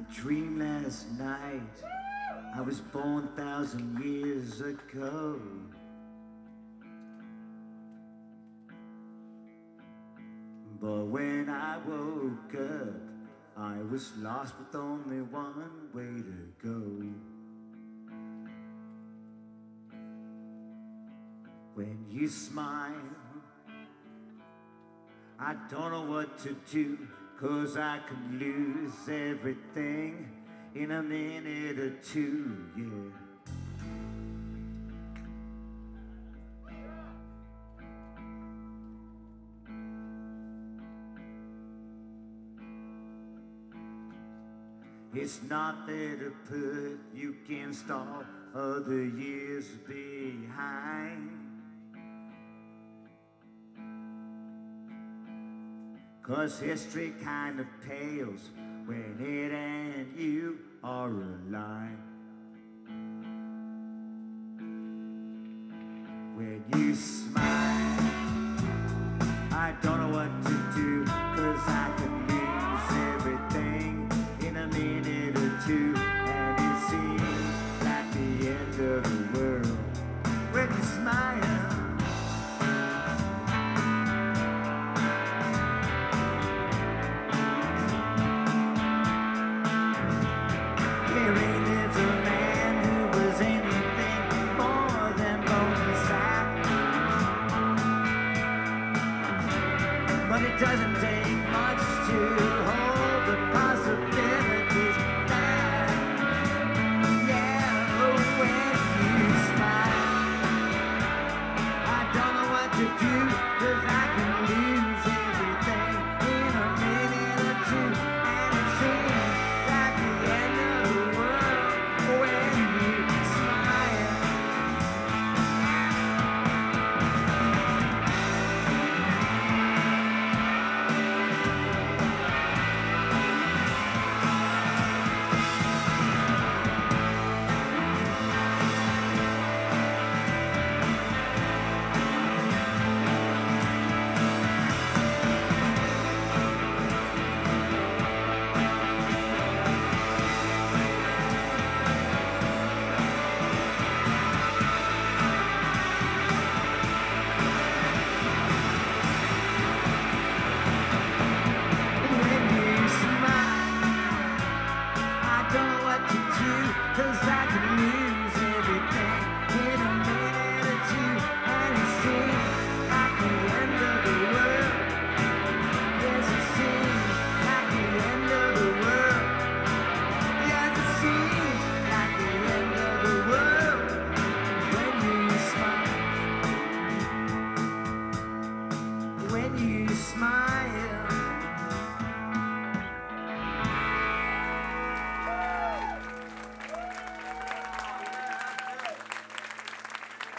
dreamed last night I was born 1,000 years ago. But when I woke up, I was lost with only one way to go. When you smile, I don't know what to do, 'cause I could lose everything in a minute or two, yeah. It's not there to put you against all other years behind, 'cause history kind of pales when it and you are alive. When you smile, I don't know what to do, 'cause I could lose everything in a minute or two, and it seems like the end of the world when you smile. Herein lives a man who was anything more than bone and sap, but it doesn't take much to hold the possibilities back. Yeah, when you smile, I don't know what to do, 'cause I can lose everything in a minute or two, and it seems like the end of the world when you smile. When you smile, I don't know what to do, 'cause I can lose everything in a minute or two, and it seems like the end of the world. Yes, it seems like the end of the world. Yes, it seems like the end of the world when you smile. When you smile.